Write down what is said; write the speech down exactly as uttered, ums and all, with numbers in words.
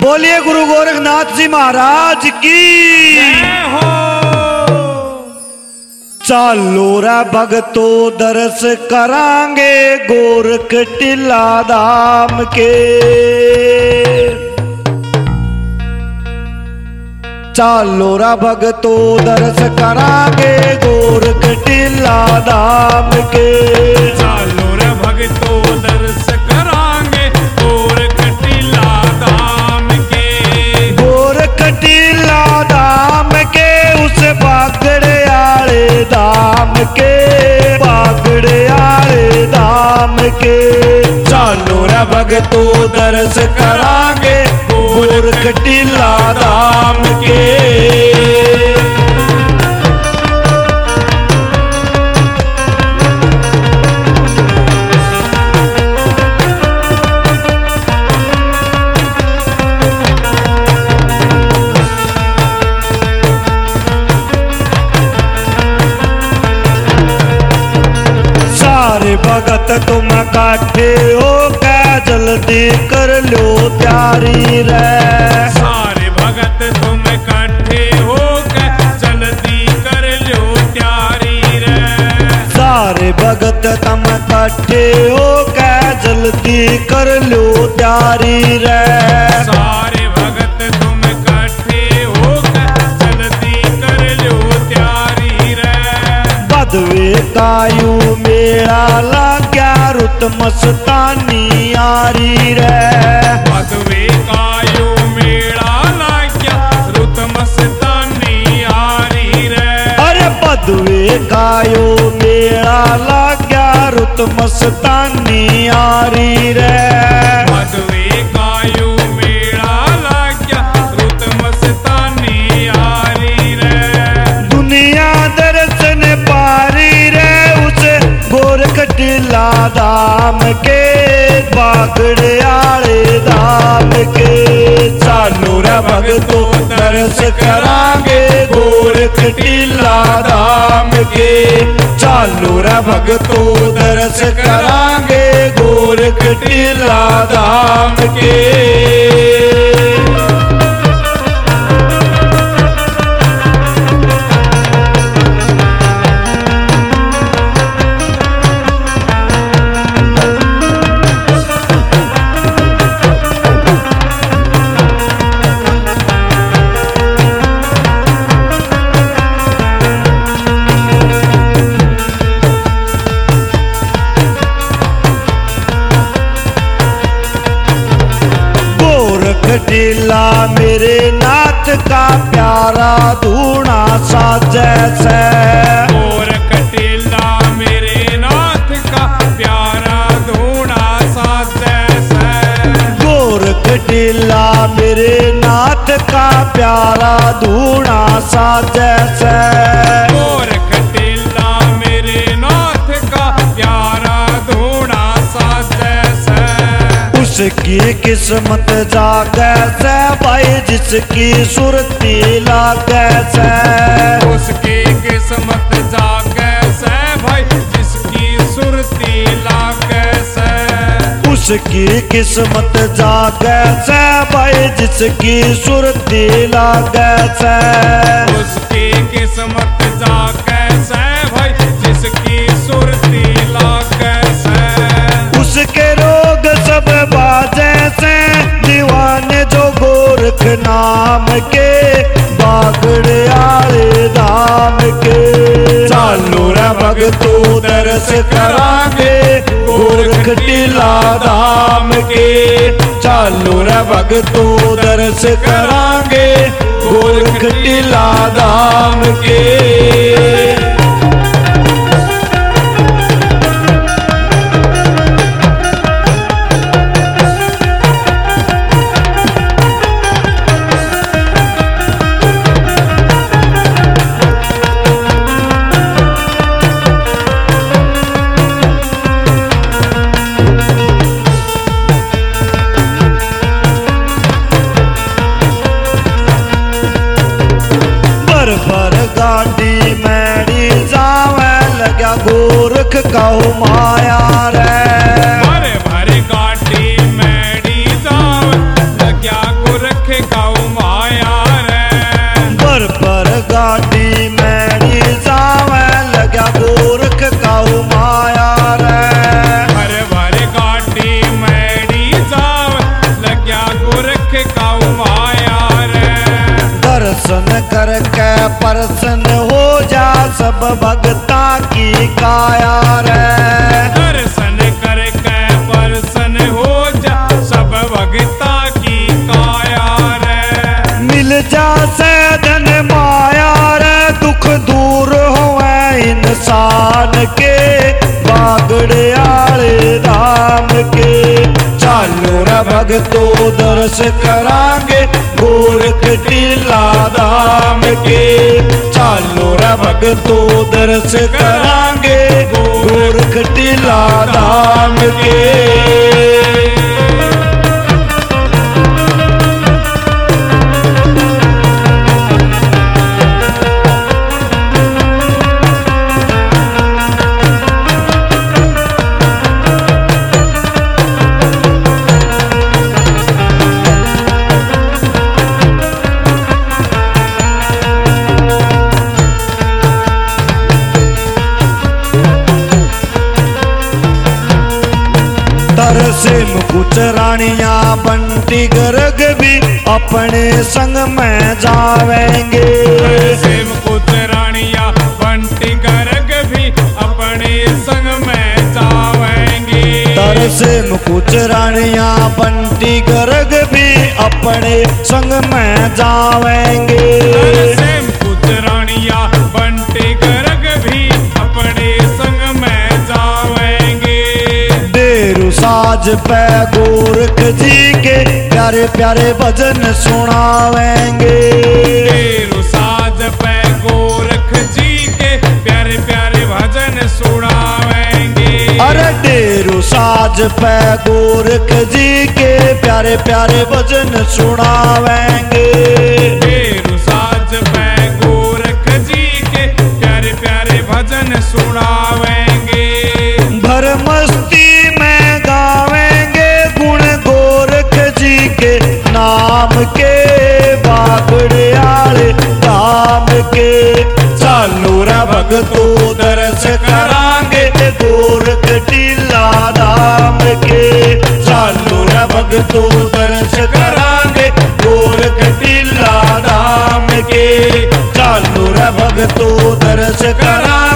बोलिए गुरु गोरखनाथ जी महाराज की जय हो। चालो रे भगतो दर्श करांगे गोरख टिला धाम के। चालो रे भगतो दर्श करांगे गोरख टिला धाम के। चालो रे भगतो दर्श करांगे गोरख टिला धाम के। गोरख टिला धाम के उस बागड़े आले धाम के। बागड़े आले धाम के। चालो रे भगतो दर्श करांगे गोरख टिला धाम के। भगत तुम काठे हो कै जल्दी कर लो तैयारी रे। सारे भगत तुम इकट्ठे हो कै जल्दी कर लो तैयारी रे। सारे भगत तुम काठे हो कै जल्दी कर लो तैयारी रे। सारे भगत तुम इकट्ठे हो कै जल्दी कर लो तैयारी रे। बदवे कायू मेरा लाग्या रुत मस्तानी यारी रे। बदवे कायो मेला लाग्या रुत मस्तानी यारी रे। अरे बदवे कायो मेरा लाग्या रुत मस्तानी यारी रे। बदवे कायो मेला लाग्या रुत मस्तानी यारी रे। दुनिया दर्शन पारी रे उस गोरख टिला धाम के। बागड़े आले धाम के। चालो रे भगतो दर्श करांगे गोरख टिला धाम के। चालो रे भगतो दर्श करांगे गोरख टिला धाम के। टिला मेरे नाथ का प्यारा धूना सा जैसे। गोरख टिला मेरे नाथ का प्यारा धूना सा जैसे। गोरख टिला मेरे नाथ का प्यारा धूना सा जैसे। गोरख टिला मेरे नाथ का प्यारा धूना सा जैसे। उसकी किस्मत जागे से भाई जिसकी सुरती लागे से। उसकी किस्मत जागे से भाई जिसकी सुरती लागे से। उसकी किस्मत जागे से भाई जिसकी सुरती लागे से। उसकी किस्मत जागे से भाई जिसकी सुरती लागे से। उसके रोग सब बाजे से दीवाने जो गोरख नाम के। बागड़े आले धाम के। चालो रे भगतो दर्श करांगे गोरख टिला धाम के। चालो रे भगतो दर्श करांगे गोरख टिला धाम के। गोरख कहू माया रे। भरे भरे गाड़ी मैडी जाव लग्या गोरख काऊ माया रे। बर पर गाड़ी मैड़ी जावे लग्या गोरख काऊ माया रे। भर भर गाड़ी मैड़ी जावे लग्या गोरख काऊ माया रे। दर्शन करके प्रसन्न हो जा सब भगता की काया रे। दर्शन करके प्रसन्न हो जा सब भगता की काया रे। मिल जा से धन माया रे दुख दूर होवे इंसान के बागड़े आले धाम के। चालो रे भगतो दर्श करांगे गोरख टीला धाम के। चालो रे भगतो दर्श करांगे गोरख टीला धाम के। तरसे मुकुट रानियां बंटी गर्ग भी अपने संग में जावेंगे। तरसे मुकुट रानियां बंटी गर्ग भी अपने संग में जावेंगे। तरसे मुकुट रानियां बंटी गर्ग भी अपने संग में जावेंगे। तरसे मुकुट रानियां बंटी गर्ग भी अपने संग में जावेंगे। डेरू साज पे गोरख जी के प्यारे प्यारे भजन सुनावेंगे। डेरू साज पे गोरख जी के प्यारे प्यारे भजन सुनावेंगे। अरे डेरू साज पे गोरख जी के प्यारे प्यारे भजन सुनावेंगे। डेरू साज पे गोरख जी के प्यारे प्यारे भजन सुनावेंगे। भर मस्ती में गावेंगे गुण गोरख जी के नाम के बागड़े आले धाम के। चालो रे भगतो दर्श करांगे गोरख टीला धाम के। चालो रे भगतो दर्श करांगे गोरख टीला धाम के। चालो रे भगतो दर्श करांगे